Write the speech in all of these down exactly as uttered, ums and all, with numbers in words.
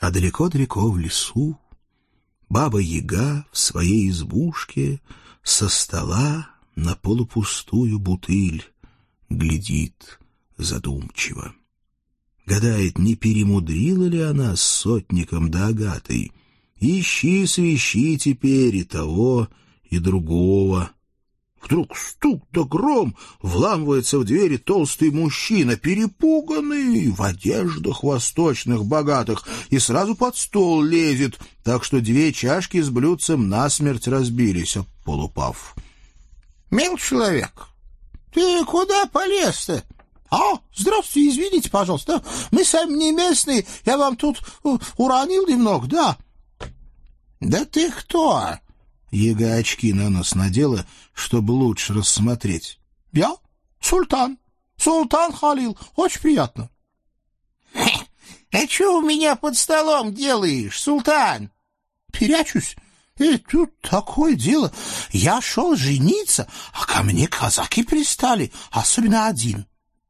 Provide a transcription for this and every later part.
А далеко-далеко в лесу Баба-Яга в своей избушке со стола на полупустую бутыль глядит задумчиво. Гадает, не перемудрила ли она с сотником да Агатой. Ищи, свищи теперь и того, и другого. Вдруг стук да гром, вламывается в двери толстый мужчина, перепуганный, в одеждах восточных богатых, и сразу под стол лезет, так что две чашки с блюдцем насмерть разбились, об пол упав. — Мил человек, ты куда полез-то? — А, здравствуйте, извините, пожалуйста, мы сами не местные, я вам тут уронил немного, да? — Да ты кто? Яга очки на нос надела, чтобы лучше рассмотреть. — Я? Султан. Султан Халил. Очень приятно. — А что у меня под столом делаешь, Султан? — Перячусь. И тут такое дело. Я шел жениться, а ко мне казаки пристали, особенно один.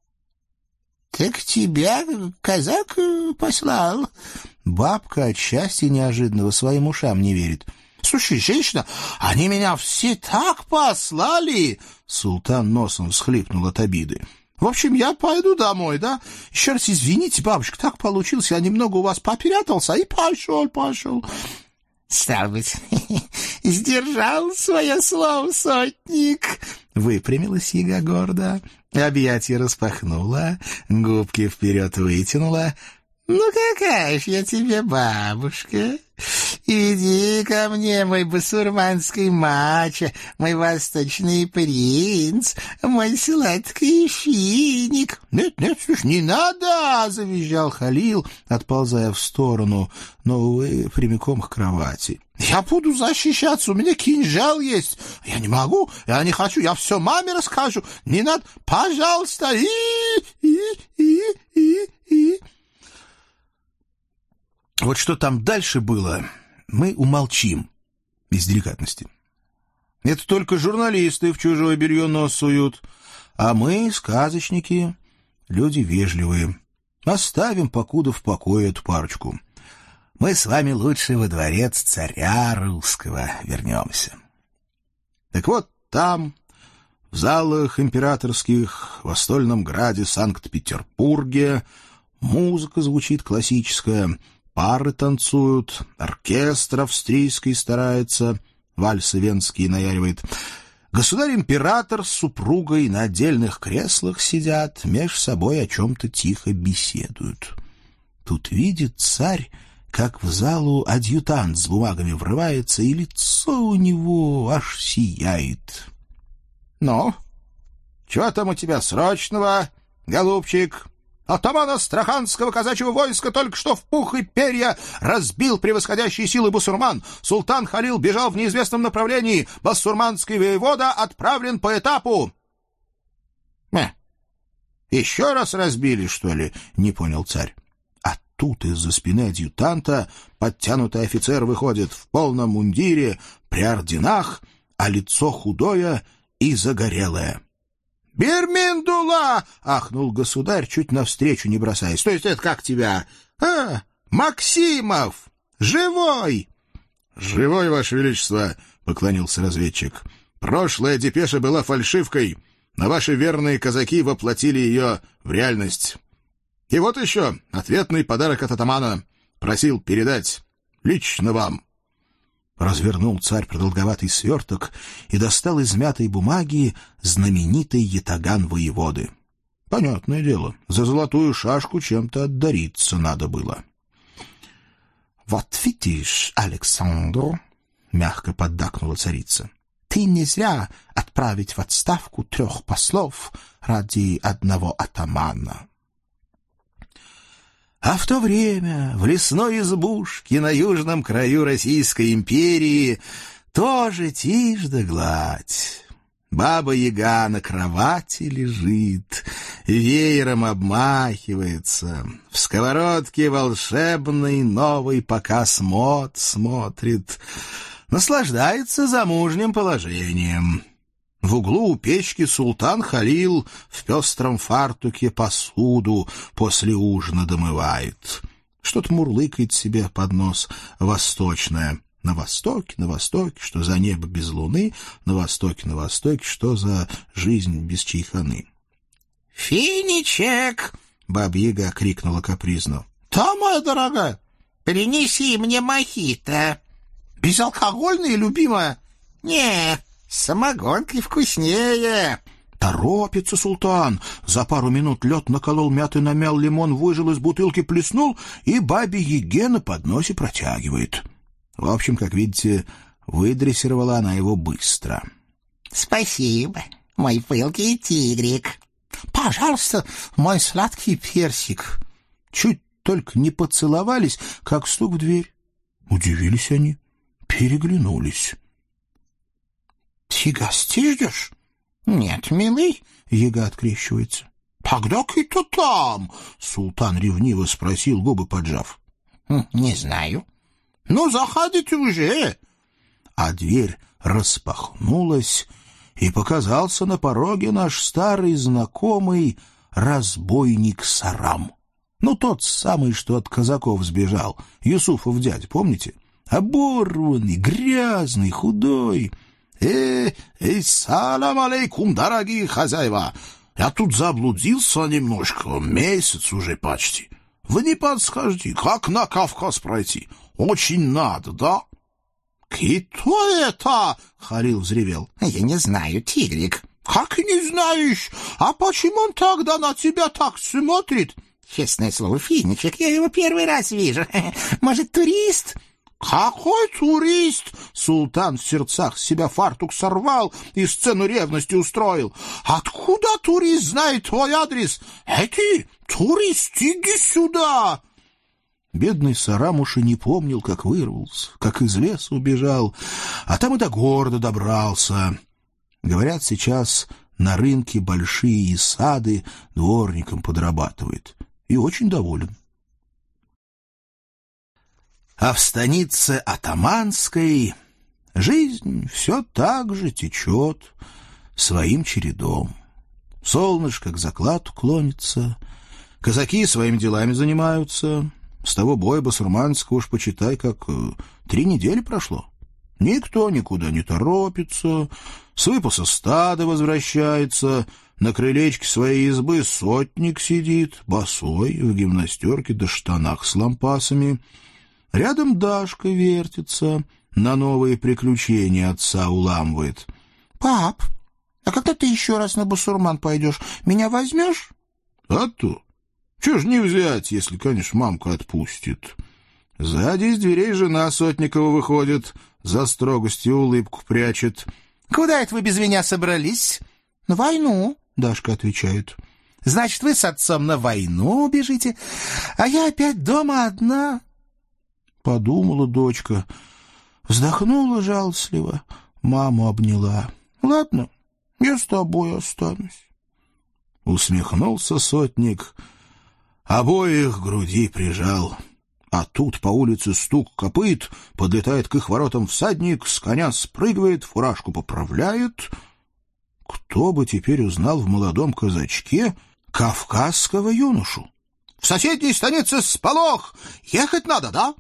— Так тебя казак послал? Бабка от счастья неожиданного своим ушам не верит. — Слушай, женщина, они меня все так послали! Султан носом всхлипнул от обиды. — В общем, я пойду домой, да? Еще раз извините, бабушка, так получилось, я немного у вас попрятался и пошел, пошел. — Стал быть, сдержал свое слово, сотник. Выпрямилась Яга гордо, объятия распахнула, губки вперед вытянула. — Ну какая ж я тебе бабушка? Иди ко мне, мой басурманский мачо, мой восточный принц, мой сладкий финик. — Нет, нет, слушай, не надо! — завизжал Халил, отползая в сторону, но, увы, прямиком к кровати. — Я буду защищаться, у меня кинжал есть. Я не могу, я не хочу, я все маме расскажу. Не надо, пожалуйста. И, и, и, и, и. Вот что там дальше было, мы умолчим из деликатности. Это только журналисты в чужое белье нос суют, а мы, сказочники, люди вежливые. Оставим покуда в покое эту парочку. Мы с вами лучше во дворец царя русского вернемся. Так вот там, в залах императорских, в Стольном граде Санкт-Петербурге, музыка звучит классическая, пары танцуют, оркестр австрийский старается, вальсы венские наяривает. Государь-император с супругой на отдельных креслах сидят, меж собой о чем-то тихо беседуют. Тут видит царь, как в залу адъютант с бумагами врывается, и лицо у него аж сияет. — Ну, чего там у тебя срочного, голубчик? Атаман Астраханского казачьего войска только что в пух и перья разбил превосходящие силы бусурман. Султан Халил бежал в неизвестном направлении. Басурманский воевода отправлен по этапу. — э, Еще раз разбили, что ли? — не понял царь. А тут из-за спины адъютанта подтянутый офицер выходит в полном мундире, при орденах, а лицо худое и загорелое. — Бирминдула! — ахнул государь, чуть навстречу не бросаясь. — То есть это как тебя? — А, Максимов! Живой! — Живой, Ваше Величество! — поклонился разведчик. — Прошлая депеша была фальшивкой, но ваши верные казаки воплотили ее в реальность. И вот еще ответный подарок от атамана. Просил передать лично вам. Развернул царь продолговатый сверток и достал из мятой бумаги знаменитый ятаган воеводы. Понятное дело, за золотую шашку чем-то отдариться надо было. — Вот видишь, Александр, — мягко поддакнула царица, — ты не зря отправить в отставку трех послов ради одного атамана. А в то время в лесной избушке на южном краю Российской империи тоже тишь да гладь. Баба-Яга на кровати лежит, веером обмахивается, в сковородке волшебный новый показ мод смотрит, наслаждается замужним положением. В углу у печки султан Халил в пестром фартуке посуду после ужина домывает. что-то мурлыкает себе под нос восточное. На востоке, на востоке, что за небо без луны, на востоке, на востоке, что за жизнь без чайханы. «Финичек!» — Баба-Яга крикнула капризно. «Да, моя дорогая!» «Принеси мне мохито!» «Безалкогольное, любимая?» «Нет, с самогонкой вкуснее!» Торопится султан. За пару минут лед наколол, мяты намял, лимон выжил из бутылки, плеснул и Бабе-Яге на подносе протягивает. В общем, как видите, выдрессировала она его быстро. «Спасибо, мой пылкий тигрик!» «Пожалуйста, мой сладкий персик!» Чуть только не поцеловались, как стук в дверь. Удивились они, переглянулись. «Ты гостей ждешь?» «Нет, милый», — Яга открещивается. «Тогда кто там?» — султан ревниво спросил, губы поджав. «Не знаю». «Ну, заходите уже!» А дверь распахнулась, и показался на пороге наш старый знакомый разбойник Сарам. Ну, тот самый, что от казаков сбежал, Юсуфов дядя, помните? Оборванный, грязный, худой. «Э, э, салам алейкум, дорогие хозяева! Я тут заблудился немножко, месяц уже почти. Вы не подскажете, как на Кавказ пройти? Очень надо, да?» «Кто это?» — Халил взревел. «Я не знаю, тигрик». «Как не знаешь? А почему он тогда на тебя так смотрит?» «Честное слово, Финичек, я его первый раз вижу. Может, турист?» «Какой турист?» Султан в сердцах с себя фартук сорвал и сцену ревности устроил. «Откуда турист знает твой адрес? Эти, турист, иди сюда!» Бедный Сарам уж и не помнил, как вырвался, как из леса убежал, а там и до города добрался. Говорят, сейчас на рынке большие сады дворником подрабатывает. И очень доволен. А в станице Атаманской жизнь все так же течет своим чередом. Солнышко к закладу клонится, казаки своими делами занимаются. С того боя басурманского уж почитай, как э, три недели прошло. Никто никуда не торопится, с выпаса стада возвращается, на крылечке своей избы сотник сидит, босой, в гимнастерке да штанах с лампасами. Рядом Дашка вертится, на новые приключения отца уламывает. «Пап, а когда ты еще раз на басурман пойдешь, меня возьмешь?» «А то! Чего ж не взять, если, конечно, мамка отпустит?» Сзади из дверей жена Сотникова выходит, за строгостью улыбку прячет. «Куда это вы без меня собрались?» «На войну», — Дашка отвечает. «Значит, вы с отцом на войну бежите, а я опять дома одна?» Подумала дочка, вздохнула жалостливо, маму обняла. «Ладно, я с тобой останусь». Усмехнулся сотник, обоих к груди прижал. А тут по улице стук копыт, подлетает к их воротам всадник, с коня спрыгивает, фуражку поправляет. Кто бы теперь узнал в молодом казачке кавказского юношу? «В соседней станице сполох! Ехать надо, да?»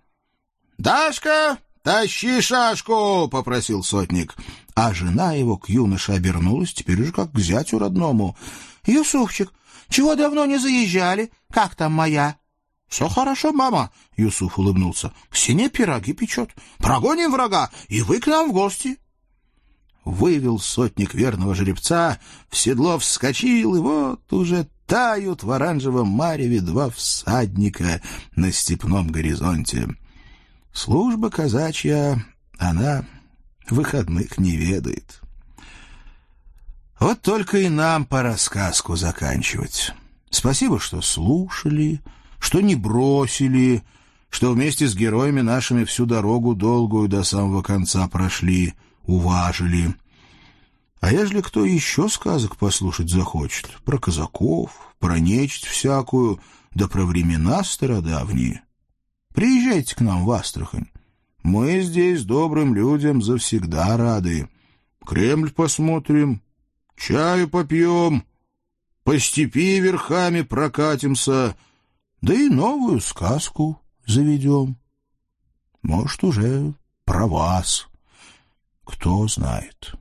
«Дашка, тащи шашку!» — попросил сотник. А жена его к юноше обернулась, теперь уже как к зятю родному. «Юсуфчик, чего давно не заезжали? Как там моя?» «Все хорошо, мама», — Юсуф улыбнулся. «В сене пироги печет. Прогоним врага, и вы к нам в гости». Вывел сотник верного жеребца, в седло вскочил, и вот уже тают в оранжевом мареве два всадника на степном горизонте. Служба казачья, она выходных не ведает. Вот только и нам пора сказку заканчивать. Спасибо, что слушали, что не бросили, что вместе с героями нашими всю дорогу долгую до самого конца прошли, уважили. А ежели кто еще сказок послушать захочет, про казаков, про нечисть всякую, да про времена стародавние, приезжайте к нам в Астрахань. Мы здесь добрым людям завсегда рады. Кремль посмотрим, чаю попьем, по степи верхами прокатимся, да и новую сказку заведем. Может, уже про вас. Кто знает».